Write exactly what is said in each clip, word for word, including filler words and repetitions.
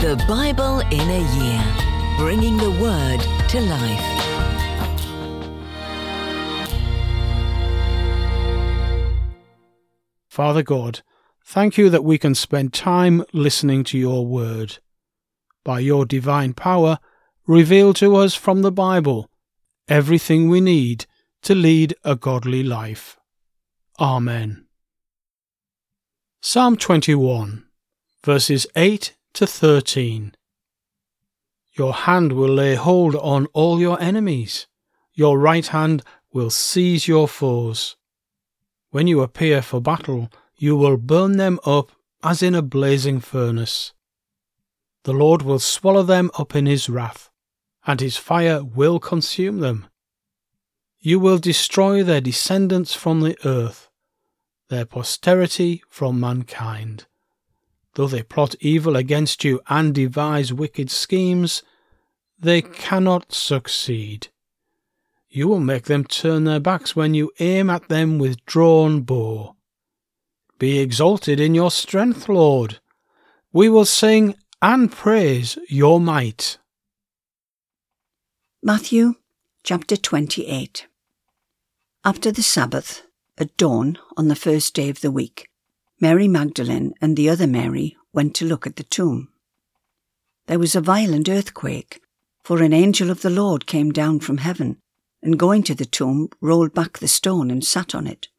The Bible in a Year, bringing the Word to life. Father God, thank you that we can spend time listening to your Word. By your divine power, reveal to us from the Bible everything we need to lead a godly life. Amen. Psalm twenty-one, verses eight to thirteen. Your hand will lay hold on all your enemies. Your right hand will seize your foes. When you appear for battle, you will burn them up as in a blazing furnace. The Lord will swallow them up in his wrath, and his fire will consume them. You will destroy their descendants from the earth, their posterity from mankind. Though they plot evil against you and devise wicked schemes, they cannot succeed. You will make them turn their backs when you aim at them with drawn bow. Be exalted in your strength, Lord. We will sing and praise your might. Matthew chapter twenty-eight. After the Sabbath, at dawn on the first day of the week, Mary Magdalene and the other Mary went to look at the tomb. There was a violent earthquake, for an angel of the Lord came down from heaven, and going to the tomb, rolled back the stone and sat on it.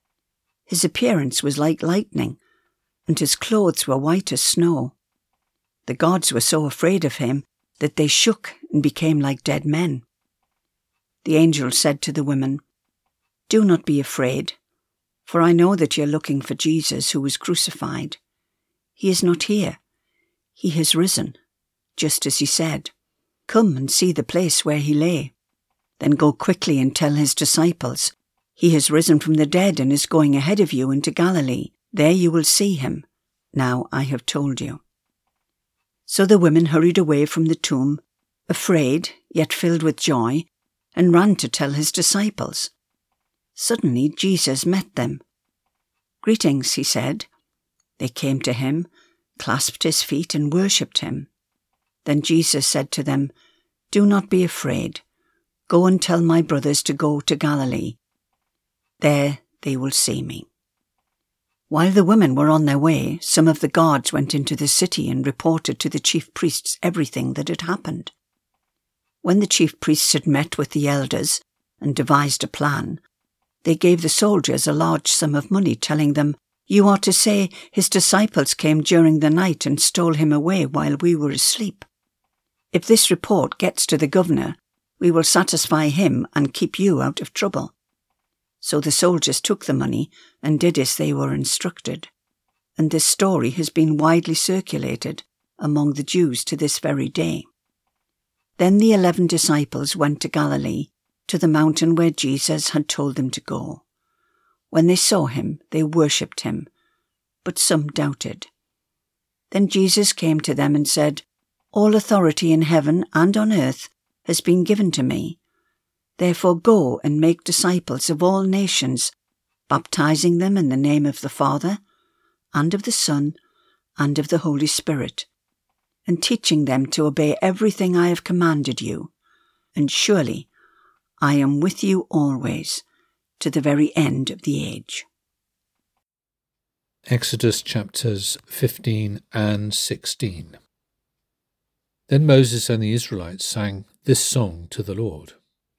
His appearance was like lightning, and his clothes were white as snow. The guards were so afraid of him that they shook and became like dead men. The angel said to the women, "Do not be afraid, for I know that you are looking for Jesus who was crucified. He is not here. He has risen, just as he said. Come and see the place where he lay. Then go quickly and tell his disciples, he has risen from the dead and is going ahead of you into Galilee. There you will see him. Now I have told you." So the women hurried away from the tomb, afraid yet filled with joy, and ran to tell his disciples. Suddenly Jesus met them. "Greetings," he said. They came to him, clasped his feet and worshipped him. Then Jesus said to them, "Do not be afraid. Go and tell my brothers to go to Galilee. There they will see me." While the women were on their way, some of the guards went into the city and reported to the chief priests everything that had happened. When the chief priests had met with the elders and devised a plan, they gave the soldiers a large sum of money, telling them, "You are to say his disciples came during the night and stole him away while we were asleep. If this report gets to the governor, we will satisfy him and keep you out of trouble." So the soldiers took the money and did as they were instructed. And this story has been widely circulated among the Jews to this very day. Then the eleven disciples went to Galilee, to the mountain where Jesus had told them to go. When they saw him, they worshipped him, but some doubted. Then Jesus came to them and said, "All authority in heaven and on earth has been given to me. Therefore go and make disciples of all nations, baptizing them in the name of the Father, and of the Son, and of the Holy Spirit, and teaching them to obey everything I have commanded you. And surely I am with you always, to the very end of the age." Exodus chapters fifteen and sixteen. Then Moses and the Israelites sang this song to the Lord.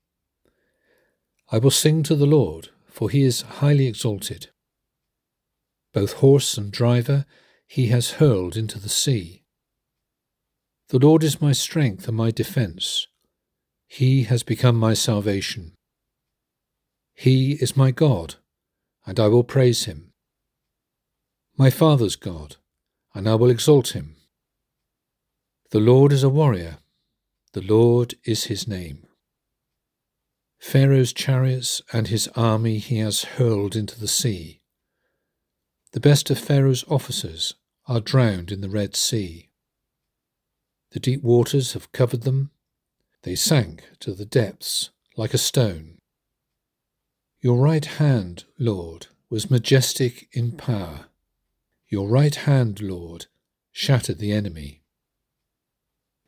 "I will sing to the Lord, for he is highly exalted. Both horse and driver he has hurled into the sea. The Lord is my strength and my defence. He has become my salvation. He is my God, and I will praise him. My father's God, and I will exalt him. The Lord is a warrior. The Lord is his name. Pharaoh's chariots and his army he has hurled into the sea. The best of Pharaoh's officers are drowned in the Red Sea. The deep waters have covered them. They sank to the depths like a stone. Your right hand, Lord, was majestic in power. Your right hand, Lord, shattered the enemy.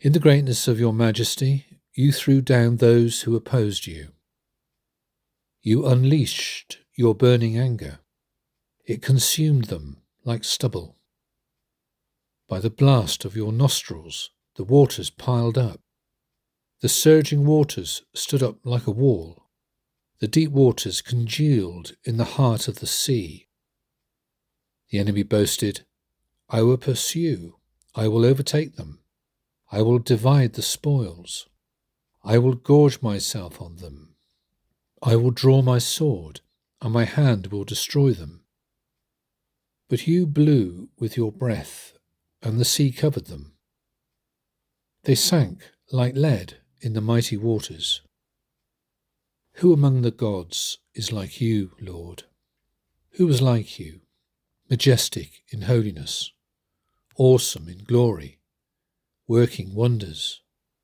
In the greatness of your majesty, you threw down those who opposed you. You unleashed your burning anger. It consumed them like stubble. By the blast of your nostrils, the waters piled up. The surging waters stood up like a wall. The deep waters congealed in the heart of the sea. The enemy boasted, I will pursue, I will overtake them. I will divide the spoils. I will gorge myself on them. I will draw my sword, and my hand will destroy them. But you blew with your breath, and the sea covered them. They sank like lead in the mighty waters. Who among the gods is like you, Lord? Who is like you, majestic in holiness, awesome in glory, working wonders?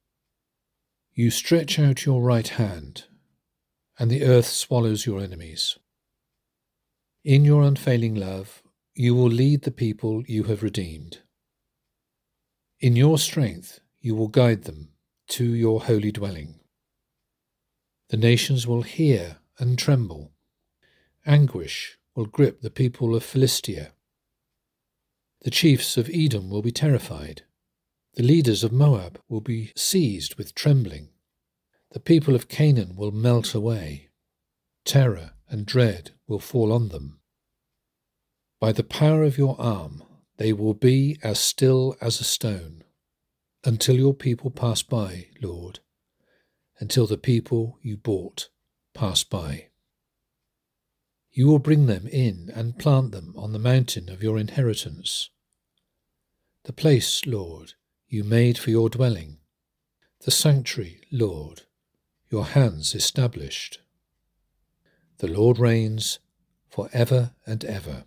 You stretch out your right hand, and the earth swallows your enemies. In your unfailing love, you will lead the people you have redeemed. In your strength, you will guide them to your holy dwelling. The nations will hear and tremble. Anguish will grip the people of Philistia. The chiefs of Edom will be terrified. The leaders of Moab will be seized with trembling. The people of Canaan will melt away. Terror and dread will fall on them. By the power of your arm, they will be as still as a stone, until your people pass by, Lord, until the people you bought pass by. You will bring them in and plant them on the mountain of your inheritance, the place, Lord, you made for your dwelling, the sanctuary, Lord, your hands established. The Lord reigns for ever and ever.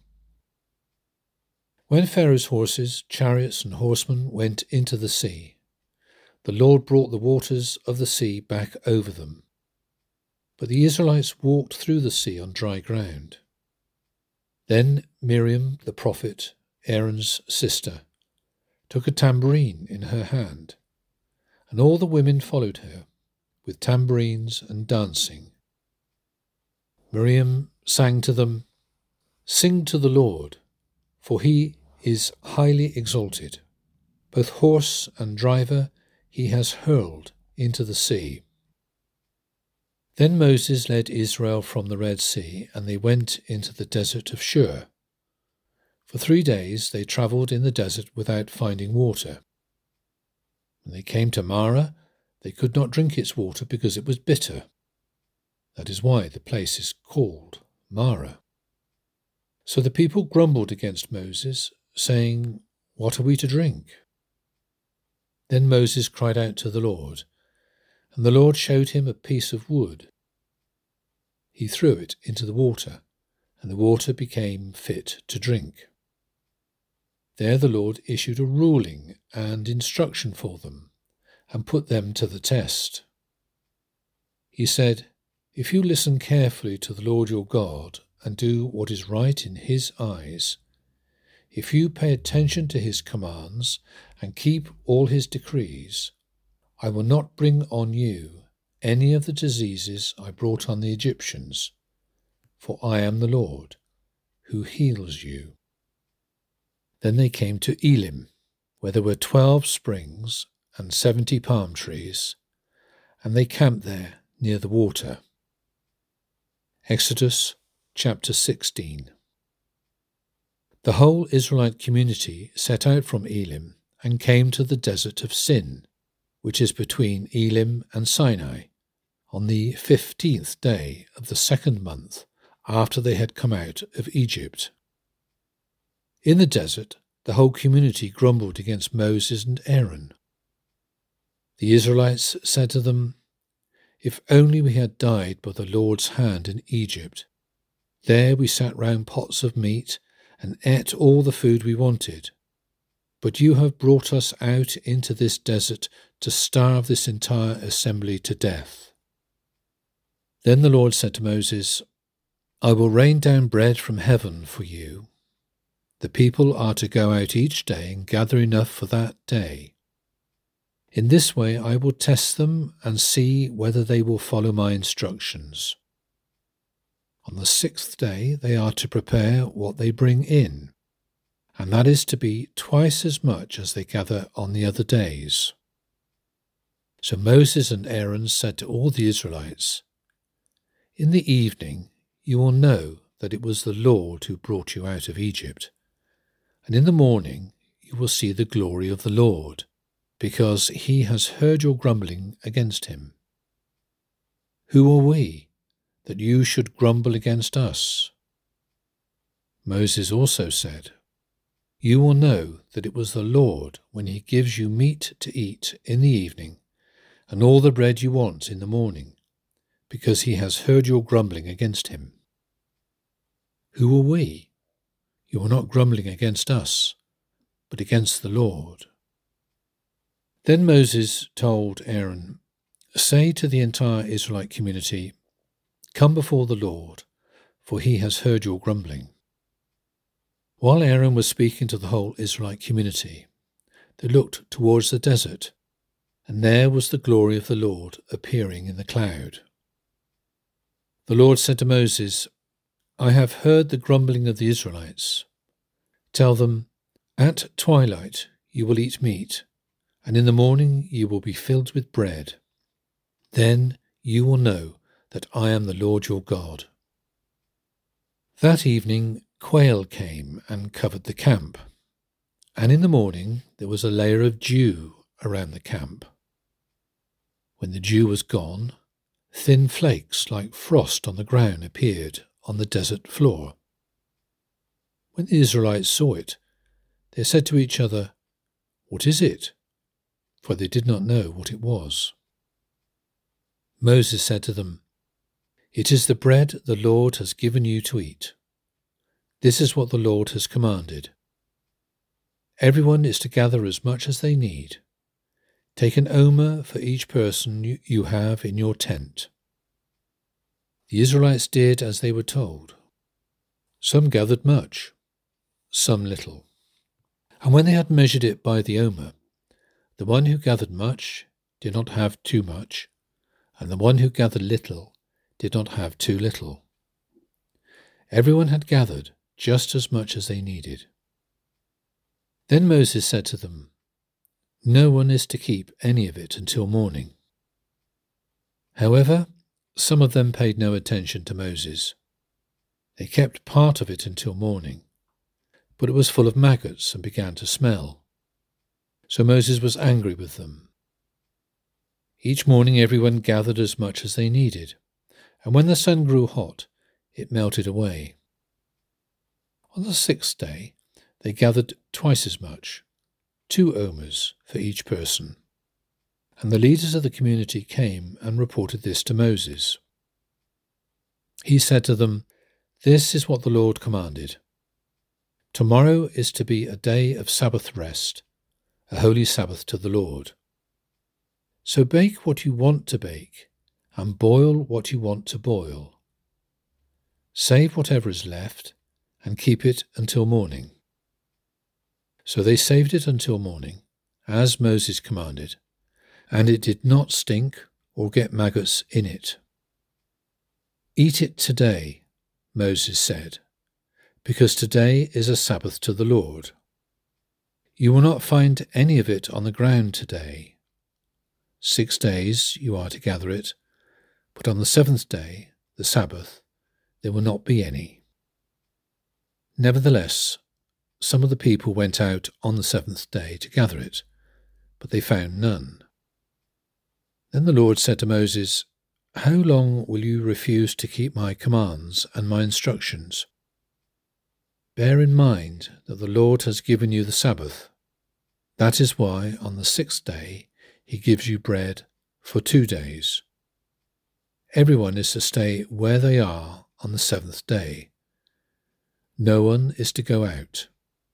When Pharaoh's horses, chariots, and horsemen went into the sea, the Lord brought the waters of the sea back over them. But the Israelites walked through the sea on dry ground. Then Miriam, the prophet, Aaron's sister, took a tambourine in her hand, and all the women followed her, with tambourines and dancing. Miriam sang to them, Sing to the Lord, for he is highly exalted. Both horse and driver he has hurled into the sea. Then Moses led Israel from the Red Sea, and they went into the desert of Shur. For three days they travelled in the desert without finding water. When they came to Marah, they could not drink its water because it was bitter. That is why the place is called Marah. So the people grumbled against Moses, saying, What are we to drink? Then Moses cried out to the Lord, and the Lord showed him a piece of wood. He threw it into the water, and the water became fit to drink. There the Lord issued a ruling and instruction for them, and put them to the test. He said, If you listen carefully to the Lord your God, and do what is right in his eyes, if you pay attention to his commands and keep all his decrees, I will not bring on you any of the diseases I brought on the Egyptians, for I am the Lord, who heals you. Then they came to Elim, where there were twelve springs and seventy palm trees, and they camped there near the water. Exodus chapter sixteen. The whole Israelite community set out from Elim and came to the desert of Sin, which is between Elim and Sinai, on the fifteenth day of the second month after they had come out of Egypt. In the desert, the whole community grumbled against Moses and Aaron. The Israelites said to them, If only we had died by the Lord's hand in Egypt. There we sat round pots of meat and ate all the food we wanted. But you have brought us out into this desert to starve this entire assembly to death. Then the Lord said to Moses, I will rain down bread from heaven for you. The people are to go out each day and gather enough for that day. In this way I will test them and see whether they will follow my instructions. On the sixth day they are to prepare what they bring in, and that is to be twice as much as they gather on the other days." So Moses and Aaron said to all the Israelites, "In the evening you will know that it was the Lord who brought you out of Egypt, and in the morning you will see the glory of the Lord, because he has heard your grumbling against him. Who are we, that you should grumble against us?" Moses also said, "You will know that it was the Lord when he gives you meat to eat in the evening, and all the bread you want in the morning, because he has heard your grumbling against him. Who are we? You are not grumbling against us, but against the Lord." Then Moses told Aaron, "Say to the entire Israelite community, 'Come before the Lord, for he has heard your grumbling.'" While Aaron was speaking to the whole Israelite community, they looked towards the desert, and there was the glory of the Lord appearing in the cloud. The Lord said to Moses, "I have heard the grumbling of the Israelites. Tell them, 'At twilight you will eat meat, and in the morning you will be filled with bread. Then you will know that I am the Lord your God.'" That evening quail came and covered the camp, and in the morning there was a layer of dew around the camp. When the dew was gone, thin flakes like frost on the ground appeared on the desert floor. When the Israelites saw it, they said to each other, "What is it?" For they did not know what it was. Moses said to them, "It is the bread the Lord has given you to eat. This is what the Lord has commanded. Everyone is to gather as much as they need. Take an omer for each person you have in your tent." The Israelites did as they were told. Some gathered much, some little. And when they had measured it by the omer, the one who gathered much did not have too much, and the one who gathered little did not have too little. Everyone had gathered just as much as they needed. Then Moses said to them, "No one is to keep any of it until morning." However, some of them paid no attention to Moses. They kept part of it until morning, but it was full of maggots and began to smell. So Moses was angry with them. Each morning everyone gathered as much as they needed, and when the sun grew hot, it melted away. On the sixth day, they gathered twice as much, two omers for each person. And the leaders of the community came and reported this to Moses. He said to them, "This is what the Lord commanded. Tomorrow is to be a day of Sabbath rest, a holy Sabbath to the Lord. So bake what you want to bake, and boil what you want to boil. Save whatever is left, and keep it until morning." So they saved it until morning, as Moses commanded, and it did not stink or get maggots in it. "Eat it today," Moses said, "because today is a Sabbath to the Lord. You will not find any of it on the ground today. Six days you are to gather it, but on the seventh day, the Sabbath, there will not be any." Nevertheless, some of the people went out on the seventh day to gather it, but they found none. Then the Lord said to Moses, "How long will you refuse to keep my commands and my instructions? Bear in mind that the Lord has given you the Sabbath. That is why on the sixth day he gives you bread for two days. Everyone is to stay where they are on the seventh day. No one is to go out."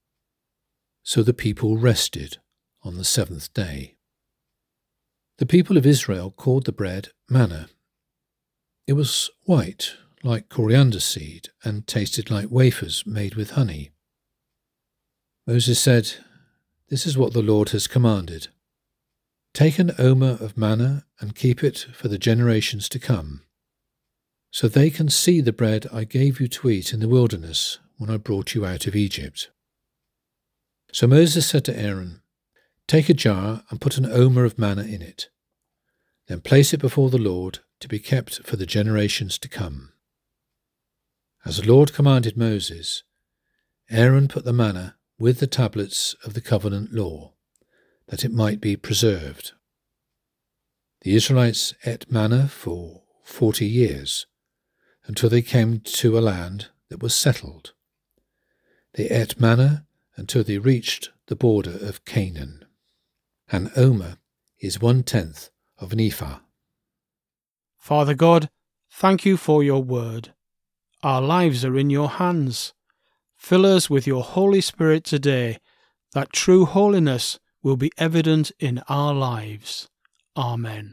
So the people rested on the seventh day. The people of Israel called the bread manna. It was white, like coriander seed, and tasted like wafers made with honey. Moses said, "This is what the Lord has commanded. Take an omer of manna and keep it for the generations to come, so they can see the bread I gave you to eat in the wilderness when I brought you out of Egypt." So Moses said to Aaron, "Take a jar and put an omer of manna in it. Then place it before the Lord to be kept for the generations to come." As the Lord commanded Moses, Aaron put the manna with the tablets of the covenant law, that it might be preserved. The Israelites ate manna for forty years, until they came to a land that was settled. They ate manna until they reached the border of Canaan. An omer is one-tenth of an ephah. Father God, thank you for your word. Our lives are in your hands. Fill us with your Holy Spirit today, that true holiness will be evident in our lives. Amen.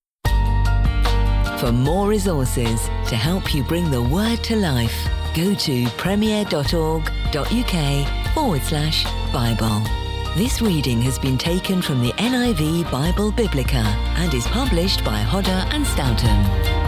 For more resources to help you bring the word to life, go to premier.org.uk forward slash Bible. This reading has been taken from the N I V Bible Biblica and is published by Hodder and Stoughton.